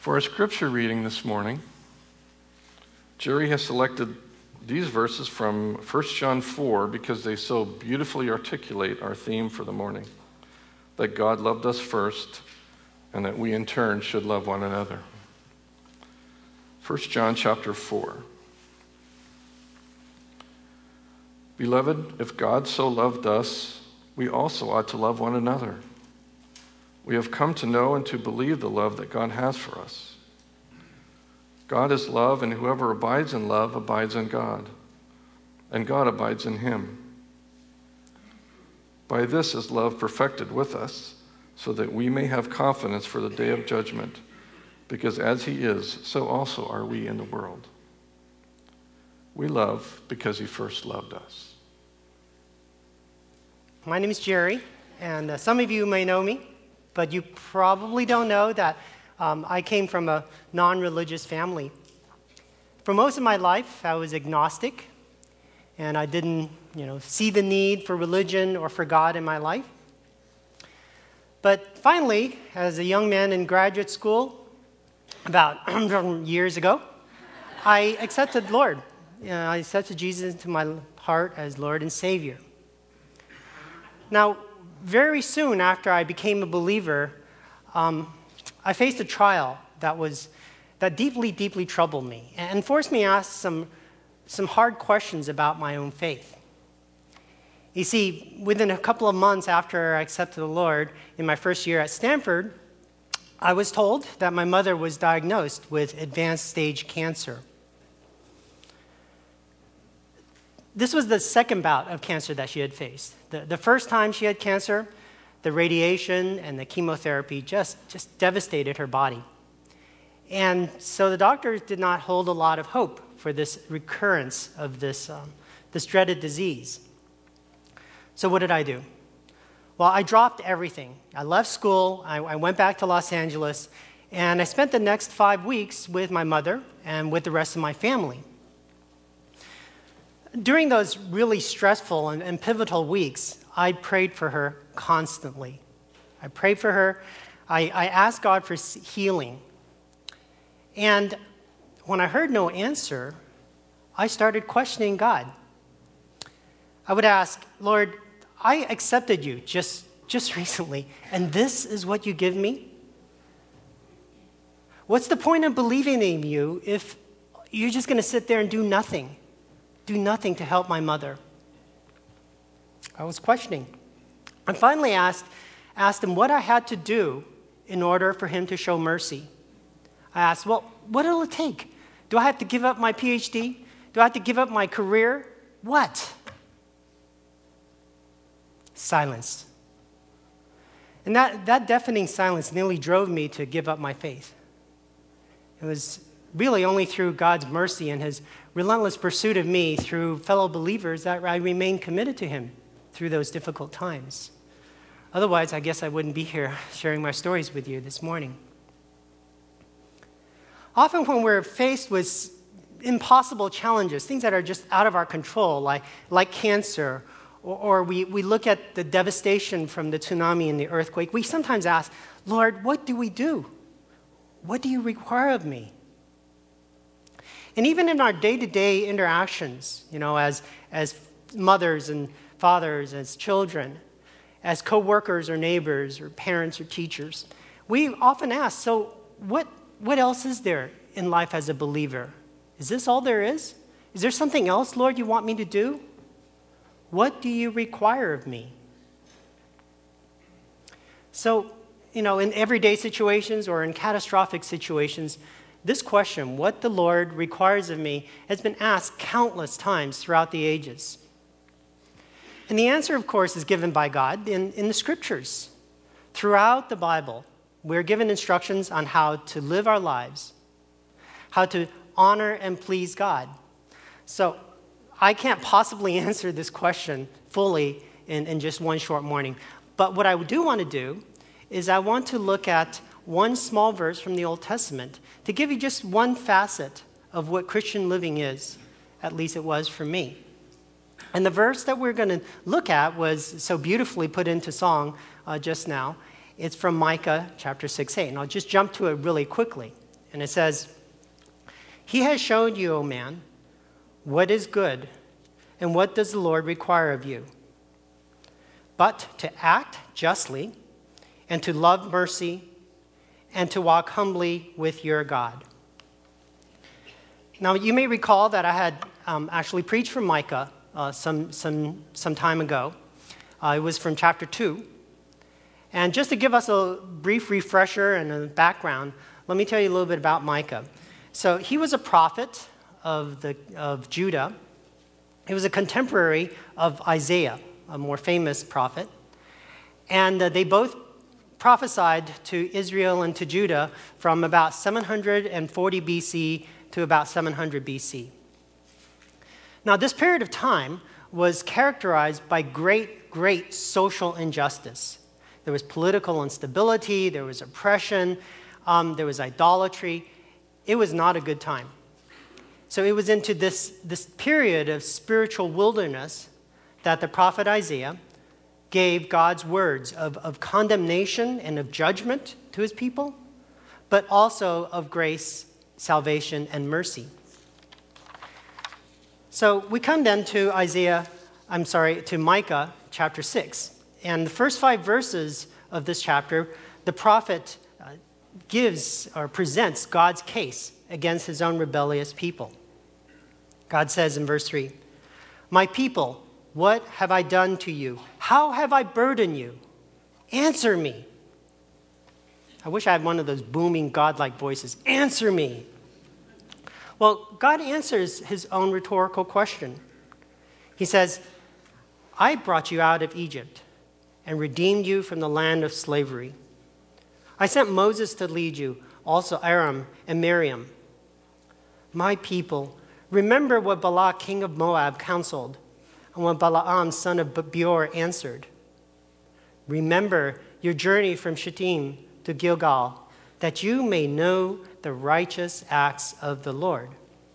For our scripture reading this morning, Jerry has selected these verses from 1 John 4 because they so beautifully articulate our theme for the morning, that God loved us first and that we in turn should love one another. 1 John chapter 4. Beloved, if God so loved us, we also ought to love one another. We have come to know and to believe the love that God has for us. God is love, and whoever abides in love abides in God, and God abides in him. By this is love perfected with us, so that we may have confidence for the day of judgment, because as he is, so also are we in the world. We love because he first loved us. My name is Jerry, and some of you may know me, but you probably don't know that I came from a non-religious family. For most of my life, I was agnostic, and I didn't, see the need for religion or for God in my life. But finally, as a young man in graduate school, about years ago, I accepted the Lord. I accepted Jesus into my heart as Lord and Savior. Now, very soon after I became a believer, I faced a trial that deeply, deeply troubled me and forced me to ask some hard questions about my own faith. You see, within a couple of months after I accepted the Lord, in my first year at Stanford, I was told that my mother was diagnosed with advanced stage cancer. This was the second bout of cancer that she had faced. The first time she had cancer, the radiation and the chemotherapy just devastated her body. And so the doctors did not hold a lot of hope for this recurrence of this dreaded disease. So what did I do? Well, I dropped everything. I left school, I went back to Los Angeles, and I spent the next 5 weeks with my mother and with the rest of my family. During those really stressful and pivotal weeks, I prayed for her constantly. I prayed for her. I asked God for healing. And when I heard no answer, I started questioning God. I would ask, Lord, I accepted you just recently, and this is what you give me? What's the point of believing in you if you're just going to sit there and do nothing to help my mother? I was questioning. I finally asked him what I had to do in order for him to show mercy. I asked, well, what will it take? Do I have to give up my PhD? Do I have to give up my career? What? Silence. And that deafening silence nearly drove me to give up my faith. It was really only through God's mercy and his relentless pursuit of me through fellow believers that I remained committed to him through those difficult times. Otherwise, I guess I wouldn't be here sharing my stories with you this morning. Often when we're faced with impossible challenges, things that are just out of our control, like cancer, or we look at the devastation from the tsunami and the earthquake, we sometimes ask, Lord, what do we do? What do you require of me? And even in our day-to-day interactions, as mothers and fathers, as children, as co-workers or neighbors or parents or teachers, we often ask, so what else is there in life as a believer? Is this all there is? Is there something else, Lord, you want me to do? What do you require of me? So, in everyday situations or in catastrophic situations, this question, what the Lord requires of me, has been asked countless times throughout the ages. And the answer, of course, is given by God in the Scriptures. Throughout the Bible, we're given instructions on how to live our lives, how to honor and please God. So I can't possibly answer this question fully in just one short morning. But what I do want to do is I want to look at one small verse from the Old Testament to give you just one facet of what Christian living is, at least it was for me. And the verse that we're going to look at was so beautifully put into song just now. It's from Micah chapter 6:8, and I'll just jump to it really quickly. And it says, "He has shown you, O man, what is good, and what does the Lord require of you? But to act justly, and to love mercy, and to walk humbly with your God." Now, you may recall that I had actually preached from Micah some time ago. It was from chapter 2. And just to give us a brief refresher and a background, let me tell you a little bit about Micah. So he was a prophet of Judah. He was a contemporary of Isaiah, a more famous prophet. And they both prophesied to Israel and to Judah from about 740 BC to about 700 BC. Now, this period of time was characterized by great social injustice. There was political instability, there was oppression, there was idolatry. It was not a good time. So it was into this period of spiritual wilderness that the prophet Isaiah gave God's words of condemnation and of judgment to his people, but also of grace, salvation, and mercy. So we come then to to Micah chapter 6. And the first 5 verses of this chapter, the prophet gives or presents God's case against his own rebellious people. God says in verse 3, "My people, what have I done to you? How have I burdened you? Answer me." I wish I had one of those booming godlike voices. Answer me. Well, God answers his own rhetorical question. He says, "I brought you out of Egypt and redeemed you from the land of slavery. I sent Moses to lead you, also Aaron and Miriam. My people, remember what Balak, king of Moab, counseled, and what Balaam, son of Beor, answered. Remember your journey from Shittim to Gilgal, that you may know the righteous acts of the Lord."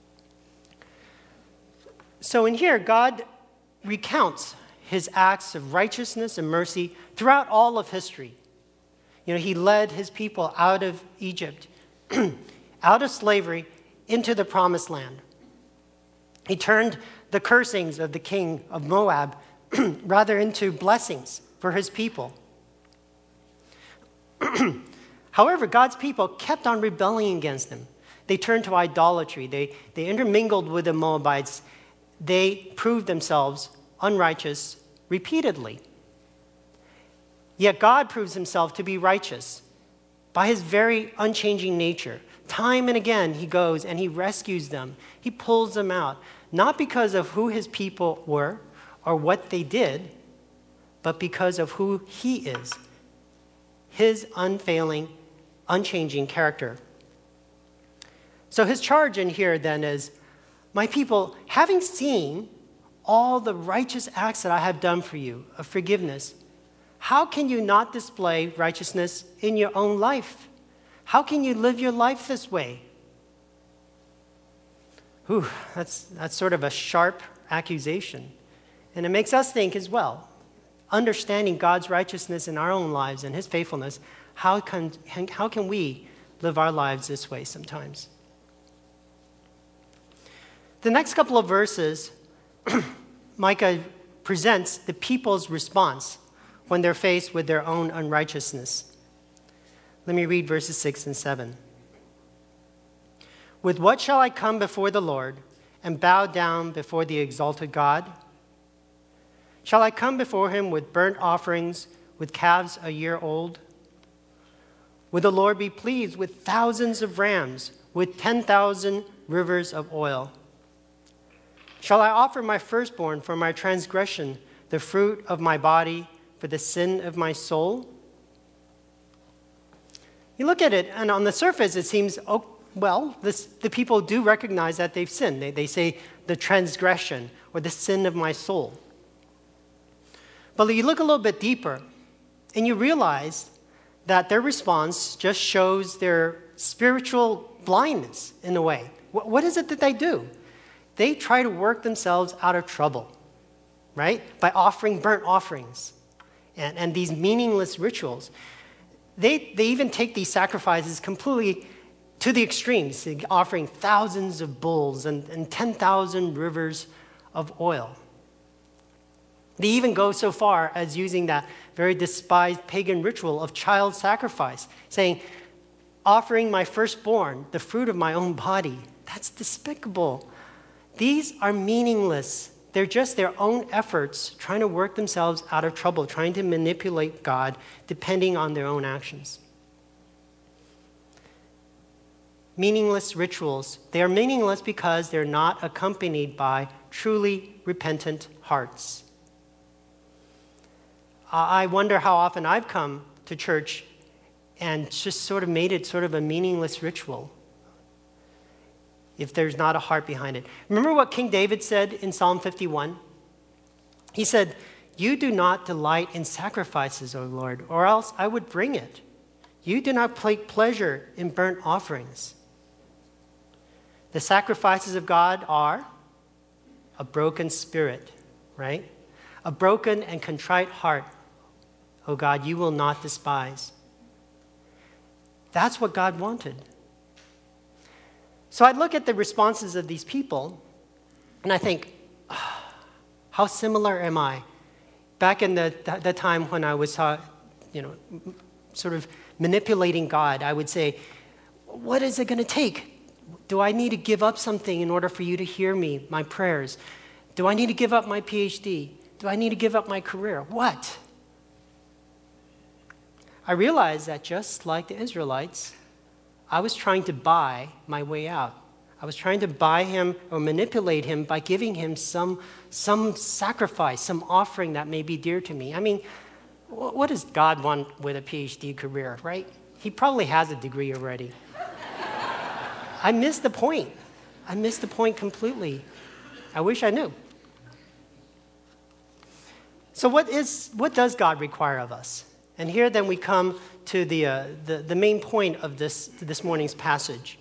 So in here, God recounts his acts of righteousness and mercy throughout all of history. He led his people out of Egypt, out of slavery, into the promised land. He turned the cursings of the king of Moab rather into blessings for his people. However, God's people kept on rebelling against him. They turned to idolatry. They intermingled with the Moabites. They proved themselves unrighteous repeatedly. Yet God proves himself to be righteous by his very unchanging nature. Time and again, he goes and he rescues them. He pulls them out, not because of who his people were or what they did, but because of who he is, his unfailing, unchanging character. So his charge in here then is, "My people, having seen all the righteous acts that I have done for you of forgiveness, how can you not display righteousness in your own life? How can you live your life this way?" Whew, that's sort of a sharp accusation. And it makes us think as well, understanding God's righteousness in our own lives and his faithfulness, how can we live our lives this way sometimes? The next couple of verses, Micah presents the people's response when they're faced with their own unrighteousness. Let me read verses 6 and 7. "With what shall I come before the Lord and bow down before the exalted God? Shall I come before him with burnt offerings, with calves a year old? Would the Lord be pleased with thousands of rams, with 10,000 rivers of oil? Shall I offer my firstborn for my transgression, the fruit of my body for the sin of my soul?" You look at it, and on the surface, it seems, the people do recognize that they've sinned. They say the transgression or the sin of my soul. But you look a little bit deeper, and you realize that their response just shows their spiritual blindness in a way. What is it that they do? They try to work themselves out of trouble, right? By offering burnt offerings and these meaningless rituals. They even take these sacrifices completely to the extremes, offering thousands of bulls and 10,000 rivers of oil. They even go so far as using that very despised pagan ritual of child sacrifice, saying, offering my firstborn, the fruit of my own body. That's despicable. These are meaningless. They're just their own efforts trying to work themselves out of trouble, trying to manipulate God, depending on their own actions. Meaningless rituals. They are meaningless because they're not accompanied by truly repentant hearts. I wonder how often I've come to church and just sort of made it sort of a meaningless ritual if there's not a heart behind it. Remember what King David said in Psalm 51? He said, "You do not delight in sacrifices, O Lord, or else I would bring it. You do not take pleasure in burnt offerings." The sacrifices of God are a broken spirit, right? A broken and contrite heart, O God, you will not despise. That's what God wanted. So I look at the responses of these people, and I think, how similar am I? Back in the time when I was, sort of manipulating God, I would say, what is it going to take? Do I need to give up something in order for you to hear me, my prayers? Do I need to give up my PhD? Do I need to give up my career? What? I realized that just like the Israelites, I was trying to buy my way out. I was trying to buy him or manipulate him by giving him some sacrifice, some offering that may be dear to me. I mean, what does God want with a PhD career, right? He probably has a degree already. I missed the point. I missed the point completely. I wish I knew. So what does God require of us? And here then we come to the main point of this morning's passage.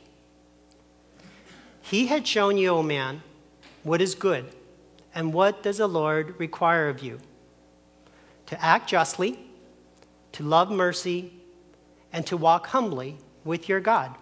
He had shown you, O man, what is good, and what does the Lord require of you? To act justly, to love mercy, and to walk humbly with your God.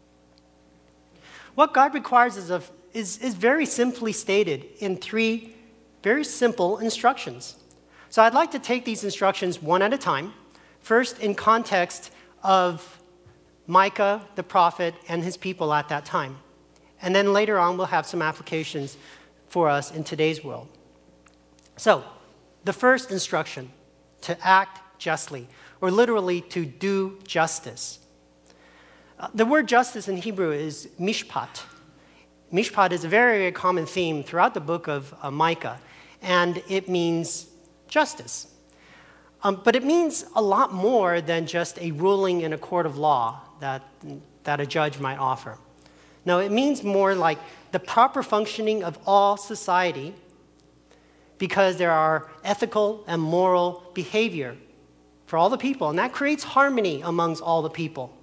What God requires is very simply stated in 3 very simple instructions. So I'd like to take these instructions one at a time. First, in context of Micah, the prophet, and his people at that time. And then later on, we'll have some applications for us in today's world. So, the first instruction, to act justly, or literally to do justice. The word justice in Hebrew is mishpat. Mishpat is a very, very common theme throughout the book of Micah, and it means justice. But it means a lot more than just a ruling in a court of law that a judge might offer. No, it means more like the proper functioning of all society because there are ethical and moral behavior for all the people, and that creates harmony amongst all the people.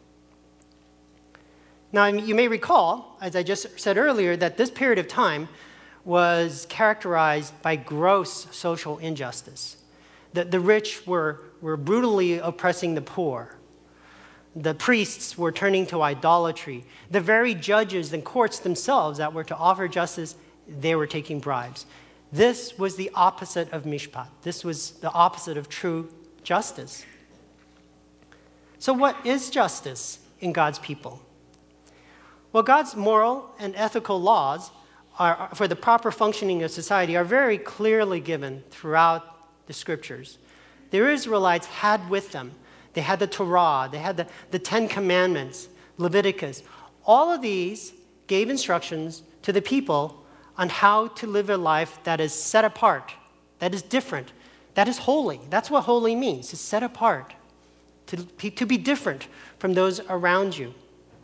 Now, you may recall, as I just said earlier, that this period of time was characterized by gross social injustice. The rich were brutally oppressing the poor. The priests were turning to idolatry. The very judges and courts themselves that were to offer justice, they were taking bribes. This was the opposite of mishpat. This was the opposite of true justice. So what is justice in God's people? Well, God's moral and ethical laws for the proper functioning of society are very clearly given throughout the scriptures. The Israelites had with them, they had the Torah, they had the 10 Commandments, Leviticus. All of these gave instructions to the people on how to live a life that is set apart, that is different, that is holy. That's what holy means, to set apart, to be different from those around you.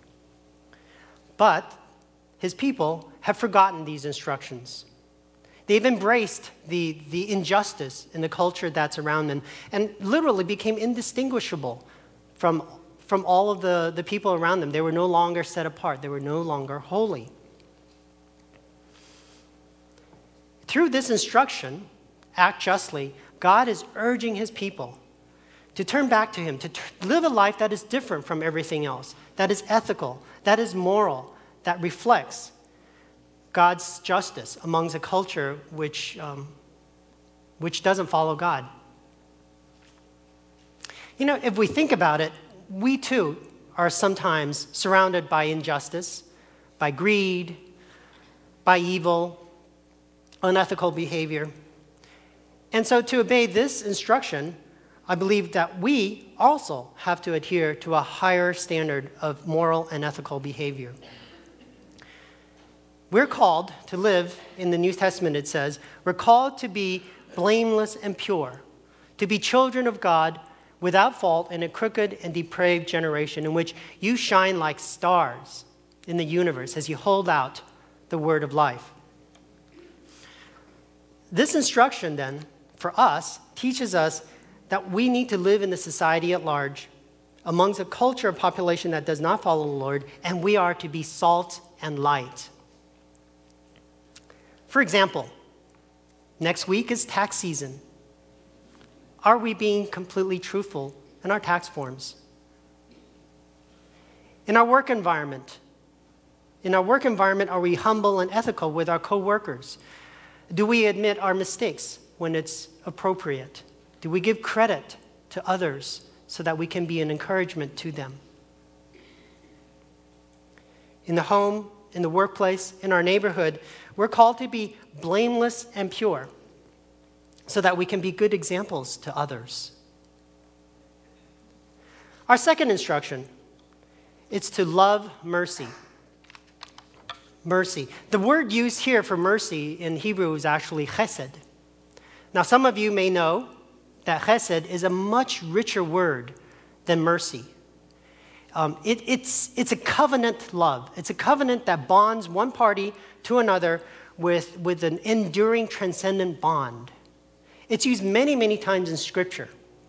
But his people have forgotten these instructions. They've embraced the injustice in the culture that's around them and literally became indistinguishable from all of the people around them. They were no longer set apart. They were no longer holy. Through this instruction, act justly, God is urging his people to turn back to Him, to live a life that is different from everything else, that is ethical, that is moral, that reflects God's justice amongst a culture which doesn't follow God. You know, if we think about it, we too are sometimes surrounded by injustice, by greed, by evil, unethical behavior. And so to obey this instruction, I believe that we also have to adhere to a higher standard of moral and ethical behavior. We're called to live, in the New Testament it says, we're called to be blameless and pure, to be children of God without fault in a crooked and depraved generation in which you shine like stars in the universe as you hold out the word of life. This instruction then, for us, teaches us that we need to live in the society at large, amongst a culture of population that does not follow the Lord, and we are to be salt and light. For example, next week is tax season. Are we being completely truthful in our tax forms? In our work environment, are we humble and ethical with our coworkers? Do we admit our mistakes when it's appropriate? Do we give credit to others so that we can be an encouragement to them? In the home, in the workplace, in our neighborhood, we're called to be blameless and pure so that we can be good examples to others. Our second instruction is to love mercy. Mercy. The word used here for mercy in Hebrew is actually chesed. Now, some of you may know that chesed is a much richer word than mercy. It's a covenant love. It's a covenant that bonds one party to another with an enduring, transcendent bond. It's used many, many times in Scripture.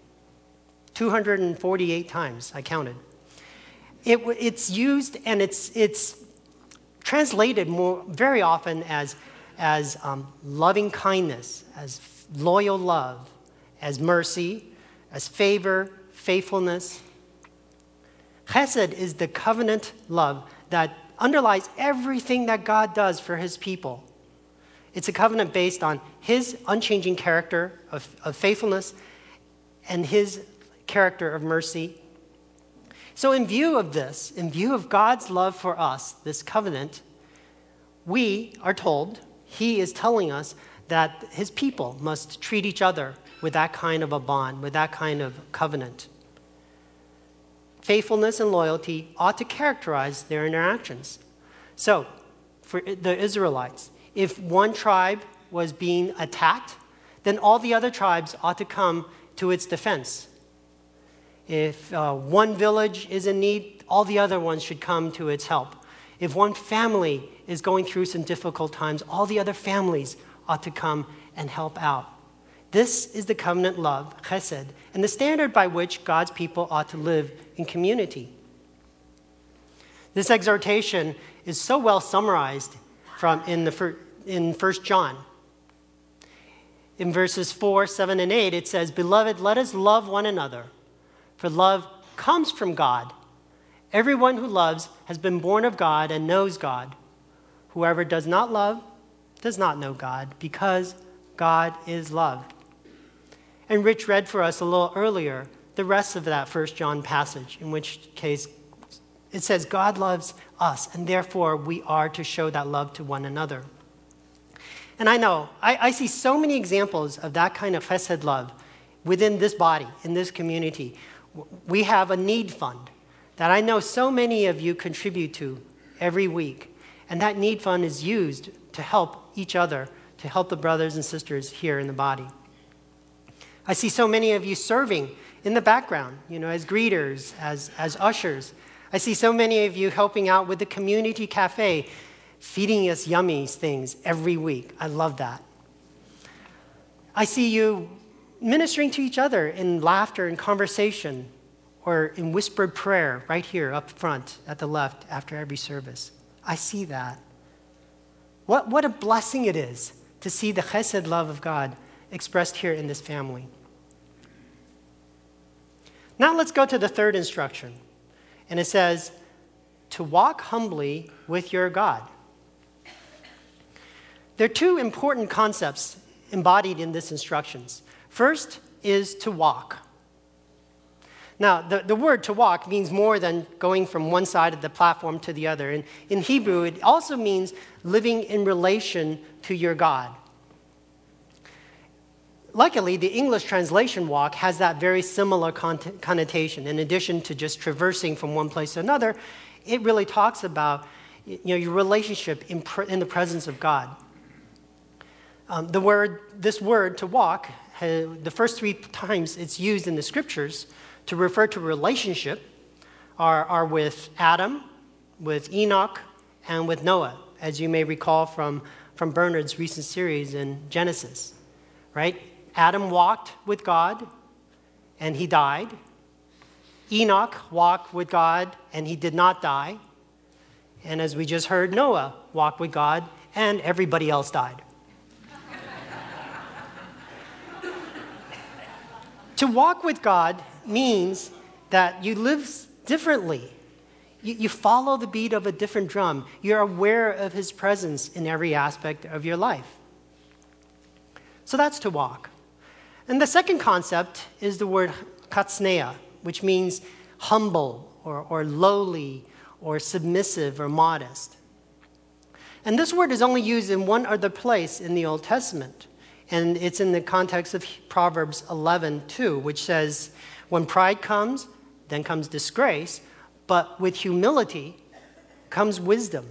248 times, I counted. It's used and it's translated very often as loving kindness, as loyal love, as mercy, as favor, faithfulness. Chesed is the covenant love that underlies everything that God does for His people. It's a covenant based on His unchanging character of faithfulness and His character of mercy. So in view of this, in view of God's love for us, this covenant, we are told, He is telling us that His people must treat each other with that kind of a bond, with that kind of covenant. Faithfulness and loyalty ought to characterize their interactions. So, for the Israelites, if one tribe was being attacked, then all the other tribes ought to come to its defense. If one village is in need, all the other ones should come to its help. If one family is going through some difficult times, all the other families ought to come and help out. This is the covenant love, chesed, and the standard by which God's people ought to live in community. This exhortation is so well summarized in 1 John. In verses 4, 7, and 8, it says, "Beloved, let us love one another, for love comes from God. Everyone who loves has been born of God and knows God. Whoever does not love does not know God, because God is love." And Rich read for us a little earlier the rest of that 1 John passage, in which case it says God loves us, and therefore we are to show that love to one another. And I know, I see so many examples of that kind of chesed love within this body, in this community. We have a need fund that I know so many of you contribute to every week. And that need fund is used to help each other, to help the brothers and sisters here in the body. I see so many of you serving in the background, as greeters, as ushers. I see so many of you helping out with the community cafe, feeding us yummy things every week. I love that. I see you ministering to each other in laughter and conversation, or in whispered prayer right here up front at the left after every service. I see that. What a blessing it is to see the chesed love of God expressed here in this family. Now let's go to the third instruction. And it says, to walk humbly with your God. There are two important concepts embodied in these instructions. First is to walk. Now, the word to walk means more than going from one side of the platform to the other. And in Hebrew, it also means living in relation to your God. Luckily, the English translation walk has that very similar connotation. In addition to just traversing from one place to another, it really talks about your relationship in the presence of God. This word to walk, the first 3 times it's used in the scriptures to refer to relationship are with Adam, with Enoch, and with Noah, as you may recall from Bernard's recent series in Genesis, right? Adam walked with God, and he died. Enoch walked with God, and he did not die. And as we just heard, Noah walked with God, and everybody else died. To walk with God means that you live differently. You follow the beat of a different drum. You're aware of his presence in every aspect of your life. So that's to walk. And the second concept is the word katsneia, which means humble or lowly or submissive or modest. And this word is only used in one other place in the Old Testament. And it's in the context of Proverbs 11:2, which says, when pride comes, then comes disgrace, but with humility comes wisdom.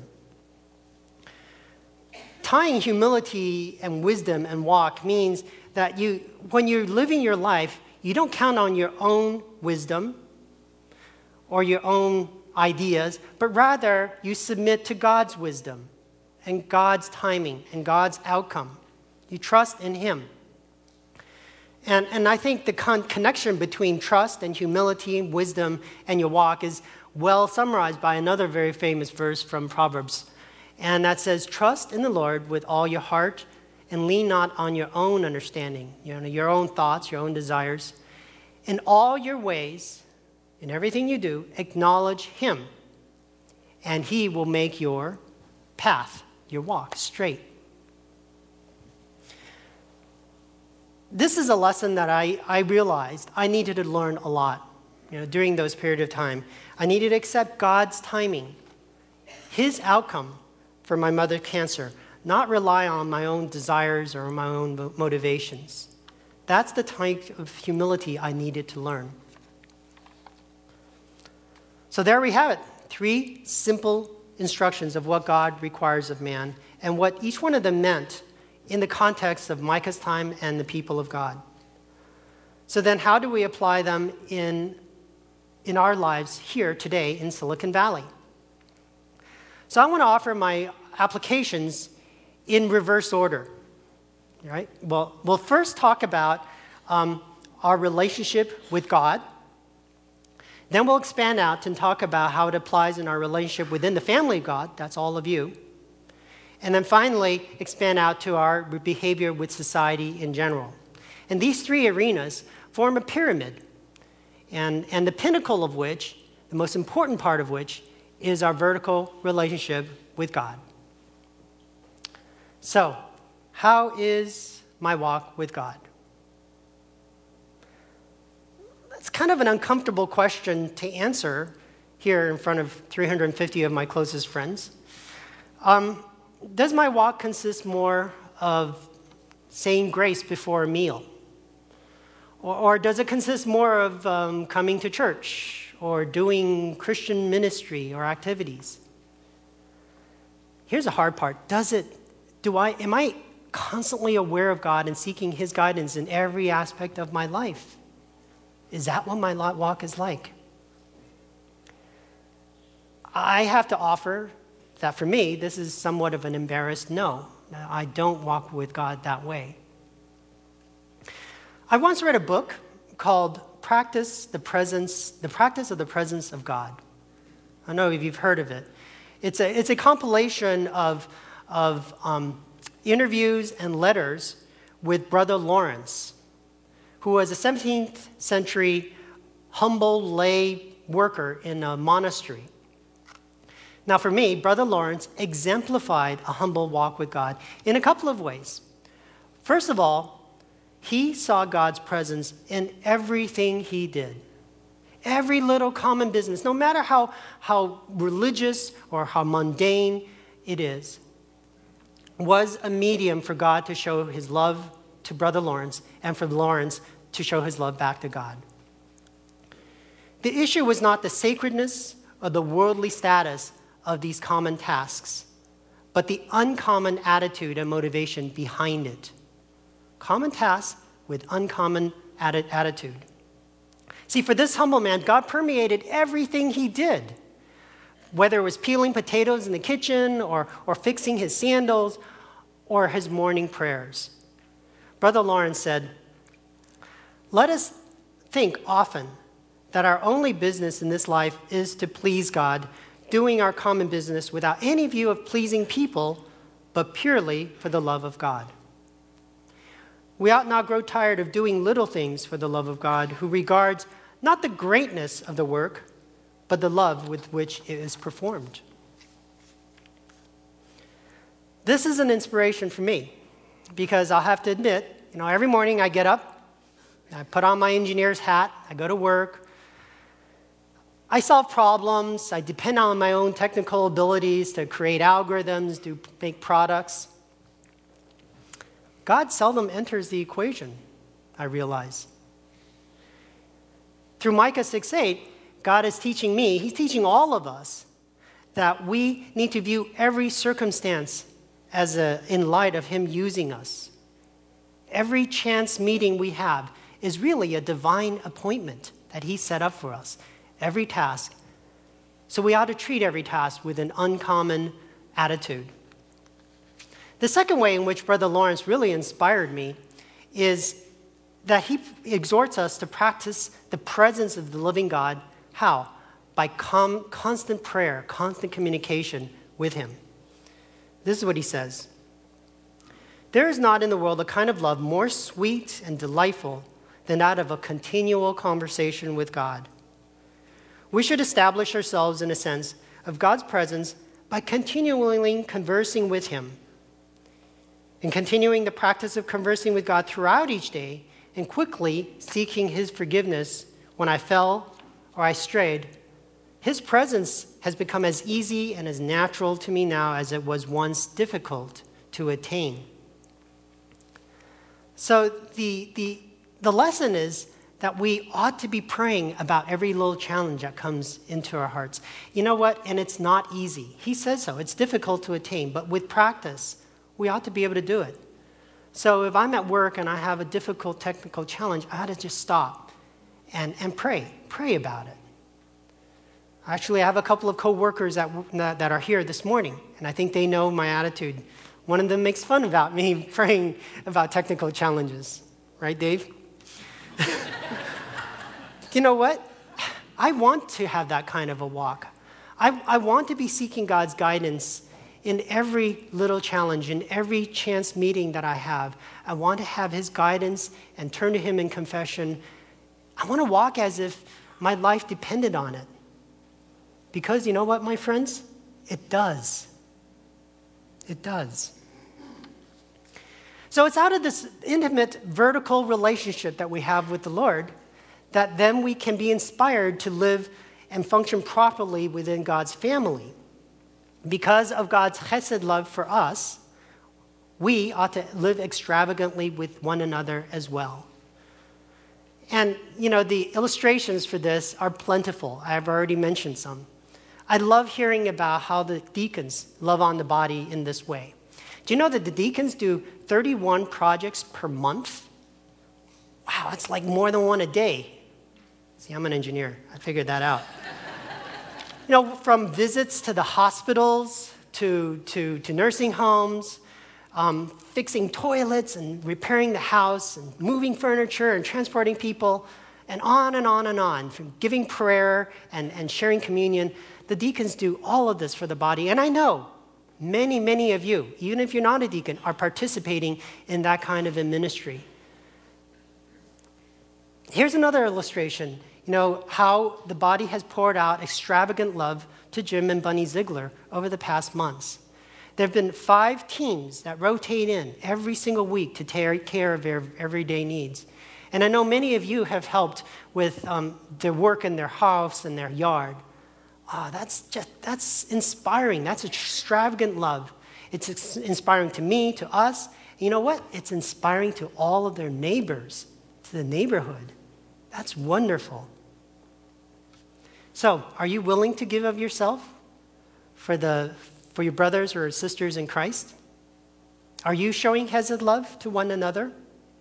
Tying humility and wisdom and walk means that when you're living your life, you don't count on your own wisdom or your own ideas, but rather you submit to God's wisdom and God's timing and God's outcome. You trust in him. And I think the connection between trust and humility, wisdom, and your walk is well summarized by another very famous verse from Proverbs. And that says, trust in the Lord with all your heart and lean not on your own understanding, your own thoughts, your own desires. In all your ways, in everything you do, acknowledge him, and he will make your path, your walk, straight. This is a lesson that I realized I needed to learn a lot during those periods of time. I needed to accept God's timing, his outcome for my mother's cancer, not rely on my own desires or my own motivations. That's the type of humility I needed to learn. So there we have it, 3 simple instructions of what God requires of man and what each one of them meant in the context of Micah's time and the people of God. So then how do we apply them in our lives here today in Silicon Valley? So I want to offer my applications in reverse order. Right? Well, we'll first talk about our relationship with God. Then we'll expand out and talk about how it applies in our relationship within the family of God. That's all of you. And then finally, expand out to our behavior with society in general. And these 3 arenas form a pyramid, and the pinnacle of which, the most important part of which, is our vertical relationship with God. So, how is my walk with God? It's kind of an uncomfortable question to answer here in front of 350 of my closest friends. Does my walk consist more of saying grace before a meal? Or does it consist more of coming to church or doing Christian ministry or activities? Here's the hard part. Am I constantly aware of God and seeking his guidance in every aspect of my life? Is that what my walk is like? I have to offer that for me, this is somewhat of an embarrassed no. I don't walk with God that way. I once read a book called Practice of the Presence of God. I don't know if you've heard of it. It's a compilation of interviews and letters with Brother Lawrence, who was a 17th century humble lay worker in a monastery. Now, for me, Brother Lawrence exemplified a humble walk with God in a couple of ways. First of all, he saw God's presence in everything he did. Every little common business, no matter how religious or how mundane it is, was a medium for God to show his love to Brother Lawrence and for Lawrence to show his love back to God. The issue was not the sacredness or the worldly status of these common tasks, but the uncommon attitude and motivation behind it. Common tasks with uncommon attitude. See, for this humble man, God permeated everything he did, whether it was peeling potatoes in the kitchen or fixing his sandals or his morning prayers. Brother Lawrence said, "Let us think often that our only business in this life is to please God, doing our common business without any view of pleasing people, but purely for the love of God. We ought not grow tired of doing little things for the love of God, who regards not the greatness of the work, but the love with which it is performed." This is an inspiration for me, because I'll have to admit, every morning I get up, I put on my engineer's hat, I go to work, I solve problems, I depend on my own technical abilities to create algorithms, to make products. God seldom enters the equation, I realize. Through Micah 6:8, God is teaching me, he's teaching all of us, that we need to view every circumstance as in light of him using us. Every chance meeting we have is really a divine appointment that he set up for us. Every task. So we ought to treat every task with an uncommon attitude. The second way in which Brother Lawrence really inspired me is that he exhorts us to practice the presence of the living God. How? By constant prayer, constant communication with him. This is what he says. "There is not in the world a kind of love more sweet and delightful than that of a continual conversation with God. We should establish ourselves in a sense of God's presence by continually conversing with him. In continuing the practice of conversing with God throughout each day and quickly seeking his forgiveness when I fell or I strayed, his presence has become as easy and as natural to me now as it was once difficult to attain." So the lesson is that we ought to be praying about every little challenge that comes into our hearts. You know what? And it's not easy. He says so. It's difficult to attain, but with practice, we ought to be able to do it. So if I'm at work and I have a difficult technical challenge, I ought to just stop and pray about it. Actually, I have a couple of coworkers that are here this morning, and I think they know my attitude. One of them makes fun about me praying about technical challenges. Right, Dave? You know what? I want to have that kind of a walk. I want to be seeking God's guidance in every little challenge, in every chance meeting that I have. I want to have his guidance and turn to him in confession. I want to walk as if my life depended on it. Because you know what, my friends? It does. It does. So it's out of this intimate vertical relationship that we have with the Lord that then we can be inspired to live and function properly within God's family. Because of God's chesed love for us, we ought to live extravagantly with one another as well. And, the illustrations for this are plentiful. I've already mentioned some. I love hearing about how the deacons love on the body in this way. Do you know that the deacons do 31 projects per month? Wow, that's like more than one a day. See, I'm an engineer. I figured that out. From visits to the hospitals, to nursing homes, fixing toilets and repairing the house and moving furniture and transporting people, and on and on and on, from giving prayer and sharing communion. The deacons do all of this for the body. And I know many, many of you, even if you're not a deacon, are participating in that kind of a ministry. Here's another illustration. how the body has poured out extravagant love to Jim and Bunny Ziegler over the past months. There have been 5 teams that rotate in every single week to take care of their everyday needs. And I know many of you have helped with their work in their house and their yard. That's inspiring. That's extravagant love. It's inspiring to me, to us. You know what? It's inspiring to all of their neighbors, to the neighborhood. That's wonderful. So, are you willing to give of yourself for your brothers or sisters in Christ? Are you showing hesed love to one another?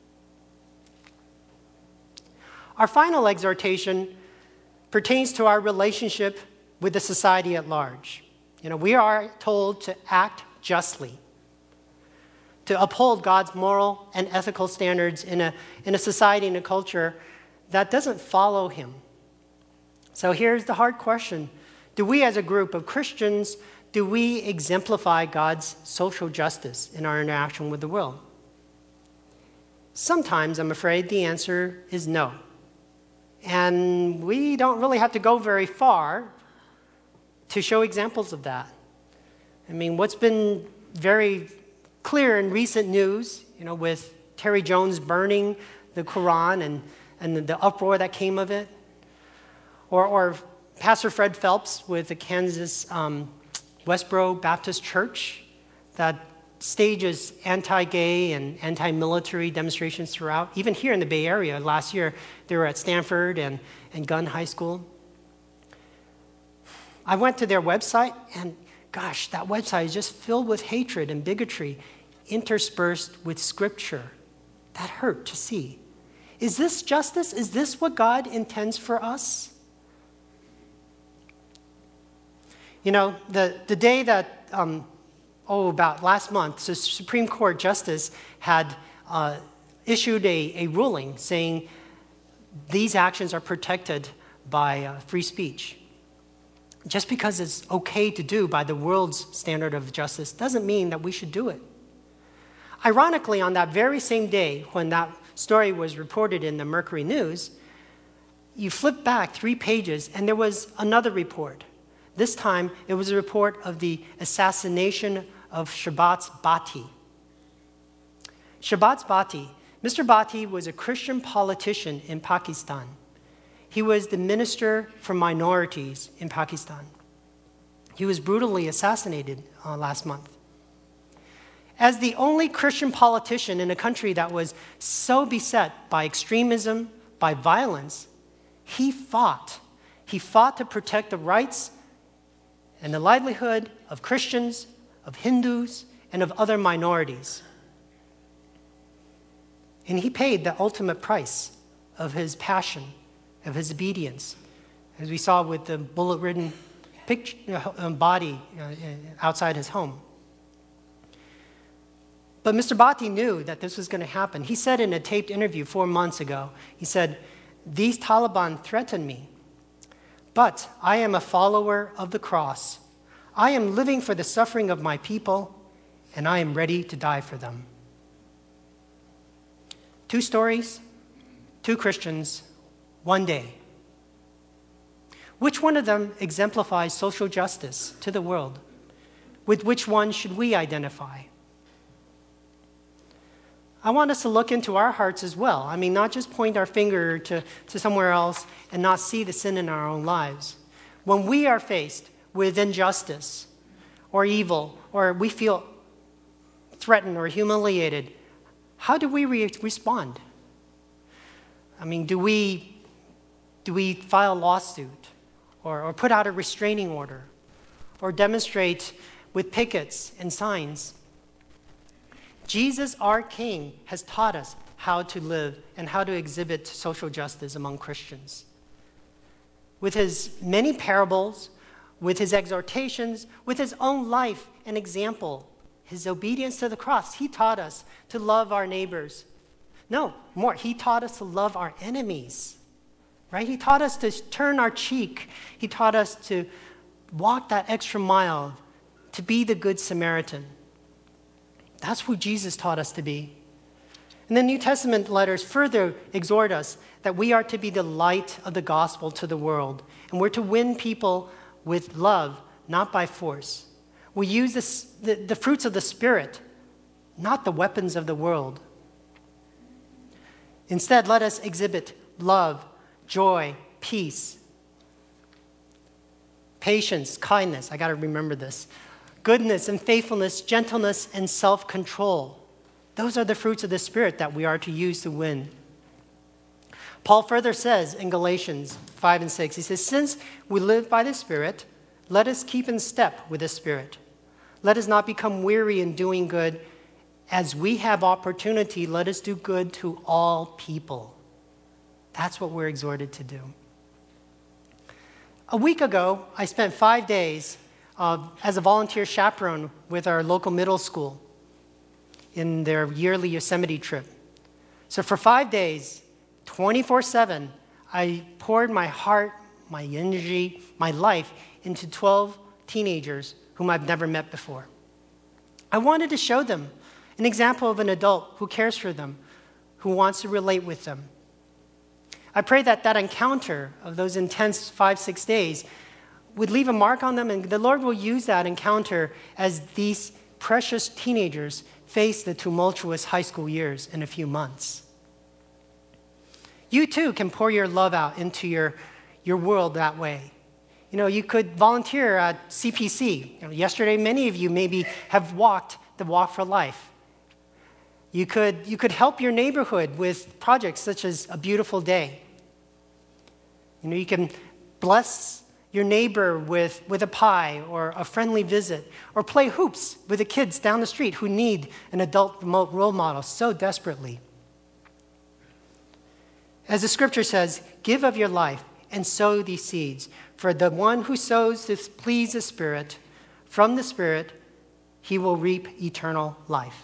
Our final exhortation pertains to our relationship with the society at large. We are told to act justly, to uphold God's moral and ethical standards in a society and a culture that doesn't follow him. So here's the hard question. Do we as a group of Christians, do we exemplify God's social justice in our interaction with the world? Sometimes, I'm afraid, the answer is no. And we don't really have to go very far to show examples of that. What's been very clear in recent news, with Terry Jones burning the Quran and the uproar that came of it, or Pastor Fred Phelps with the Kansas Westboro Baptist Church that stages anti-gay and anti-military demonstrations throughout. Even here in the Bay Area, last year, they were at Stanford and Gunn High School. I went to their website, and gosh, that website is just filled with hatred and bigotry interspersed with scripture. That hurt to see. Is this justice? Is this what God intends for us? The day that, about last month, the Supreme Court Justice had issued a ruling saying these actions are protected by free speech. Just because it's okay to do by the world's standard of justice doesn't mean that we should do it. Ironically, on that very same day when that story was reported in the Mercury News, you flip back 3 pages and there was another report. This time, it was a report of the assassination of Shahbaz Bhatti. Shahbaz Bhatti, Mr. Bhatti was a Christian politician in Pakistan. He was the minister for minorities in Pakistan. He was brutally assassinated last month. As the only Christian politician in a country that was so beset by extremism, by violence, he fought. He fought to protect the rights and the livelihood of Christians, of Hindus, and of other minorities. And he paid the ultimate price of his passion, of his obedience, as we saw with the bullet-ridden body outside his home. But Mr. Bhatti knew that this was going to happen. He said in a taped interview 4 months ago, he said, "These Taliban threaten me, but I am a follower of the cross. I am living for the suffering of my people, and I am ready to die for them." 2 stories, 2 Christians, 1 day. Which one of them exemplifies social justice to the world? With which one should we identify? I want us to look into our hearts as well. Not just point our finger to somewhere else and not see the sin in our own lives. When we are faced with injustice or evil, or we feel threatened or humiliated, how do we respond? Do we file a lawsuit or put out a restraining order or demonstrate with pickets and signs? Jesus, our King, has taught us how to live and how to exhibit social justice among Christians. With his many parables, with his exhortations, with his own life and example, his obedience to the cross, he taught us to love our neighbors. No, more, he taught us to love our enemies, right? He taught us to turn our cheek. He taught us to walk that extra mile, to be the good Samaritan. That's who Jesus taught us to be. And the New Testament letters further exhort us that we are to be the light of the gospel to the world. And we're to win people with love, not by force. We use the fruits of the Spirit, not the weapons of the world. Instead, let us exhibit love, joy, peace, patience, kindness. I got to remember this. Goodness and faithfulness, gentleness and self-control. Those are the fruits of the Spirit that we are to use to win. Paul further says in Galatians 5 and 6, he says, since we live by the Spirit, let us keep in step with the Spirit. Let us not become weary in doing good. As we have opportunity, let us do good to all people. That's what we're exhorted to do. A week ago, I spent 5 days as a volunteer chaperone with our local middle school in their yearly Yosemite trip. So for 5 days, 24/7, I poured my heart, my energy, my life into 12 teenagers whom I've never met before. I wanted to show them an example of an adult who cares for them, who wants to relate with them. I pray that that encounter of those intense 5-6 days would leave a mark on them, and the Lord will use that encounter as these precious teenagers face the tumultuous high school years in a few months. You too can pour your love out into your world that way. You know, you could volunteer at CPC. Yesterday, many of you maybe have walked the Walk for Life. You could help your neighborhood with projects such as A Beautiful Day. You know, you can bless your neighbor with a pie or a friendly visit, or play hoops with the kids down the street who need an adult role model so desperately. As the scripture says, give of your life and sow these seeds. For the one who sows to please the Spirit, from the Spirit, he will reap eternal life.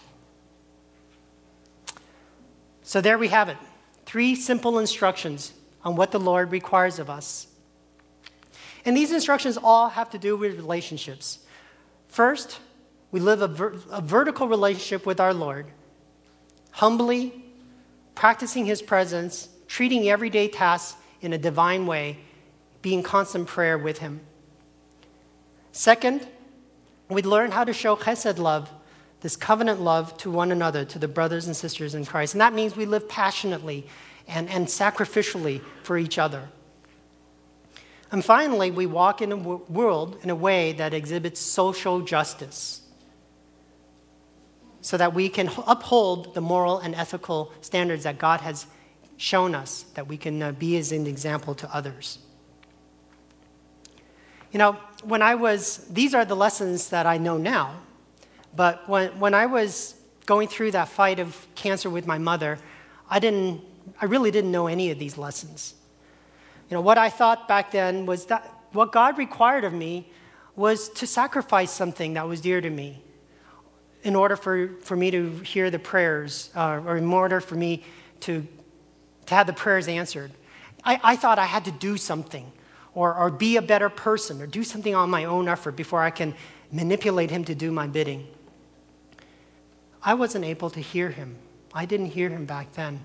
So there we have it. 3 simple instructions on what the Lord requires of us. And these instructions all have to do with relationships. First, we live a vertical relationship with our Lord, humbly practicing his presence, treating everyday tasks in a divine way, be in constant prayer with him. Second, we learn how to show chesed love, this covenant love to one another, to the brothers and sisters in Christ. And that means we live passionately and sacrificially for each other. And finally, we walk in a world in a way that exhibits social justice so that we can uphold the moral and ethical standards that God has shown us, that we can be as an example to others. You know, these are the lessons that I know now, but when I was going through that fight of cancer with my mother, I really didn't know any of these lessons. You know, what I thought back then was that what God required of me was to sacrifice something that was dear to me in order for me to hear the prayers, or in order for me to have the prayers answered. I thought I had to do something or be a better person or do something on my own effort before I can manipulate him to do my bidding. I wasn't able to hear him. I didn't hear him back then.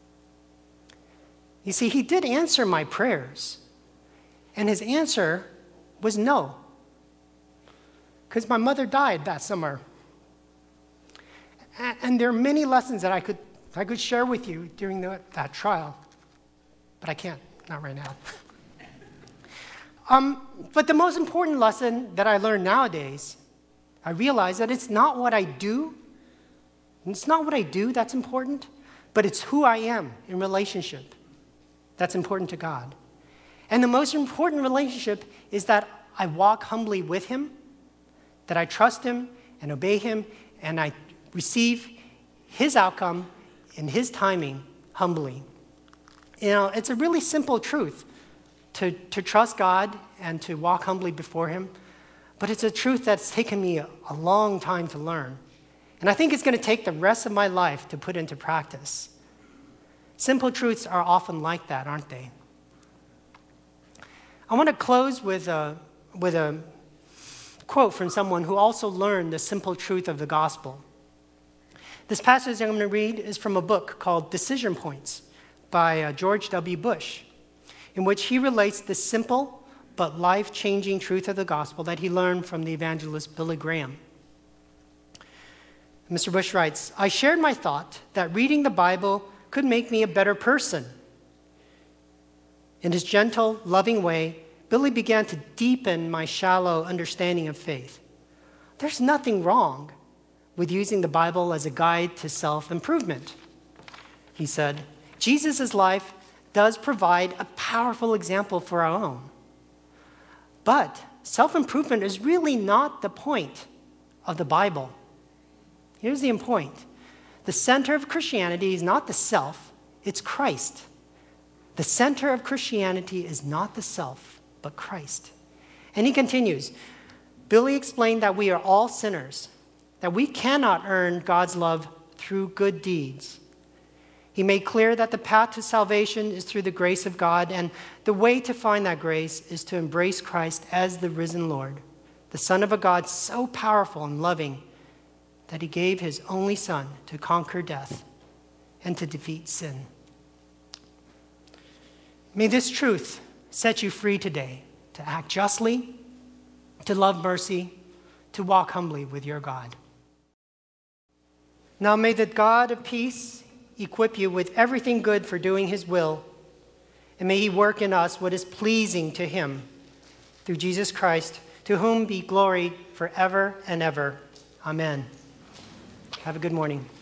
You see, he did answer my prayers, and his answer was no, because my mother died that summer. And there are many lessons that I could share with you during that trial, but I can't, not right now. But the most important lesson that I learned nowadays, I realize that it's not what I do that's important, but it's who I am in relationship that's important to God. And the most important relationship is that I walk humbly with him, that I trust him and obey him, and I receive his outcome in his timing humbly. You know, it's a really simple truth to trust God and to walk humbly before him, but it's a truth that's taken me a long time to learn. And I think it's going to take the rest of my life to put into practice. Simple truths are often like that, aren't they? I want to close with a quote from someone who also learned the simple truth of the gospel. This passage I'm going to read is from a book called Decision Points by George W. Bush, in which he relates the simple but life-changing truth of the gospel that he learned from the evangelist Billy Graham. Mr. Bush writes, "I shared my thought that reading the Bible could make me a better person." In his gentle, loving way, Billy began to deepen my shallow understanding of faith. There's nothing wrong with using the Bible as a guide to self-improvement, he said. Jesus' life does provide a powerful example for our own. But self-improvement is really not the point of the Bible. Here's the point. The center of Christianity is not the self, it's Christ. The center of Christianity is not the self, but Christ. And he continues, Billy explained that we are all sinners, that we cannot earn God's love through good deeds. He made clear that the path to salvation is through the grace of God, and the way to find that grace is to embrace Christ as the risen Lord, the Son of a God so powerful and loving that he gave his only Son to conquer death and to defeat sin. May this truth set you free today to act justly, to love mercy, to walk humbly with your God. Now may the God of peace equip you with everything good for doing his will, and may he work in us what is pleasing to him through Jesus Christ, to whom be glory forever and ever. Amen. Have a good morning.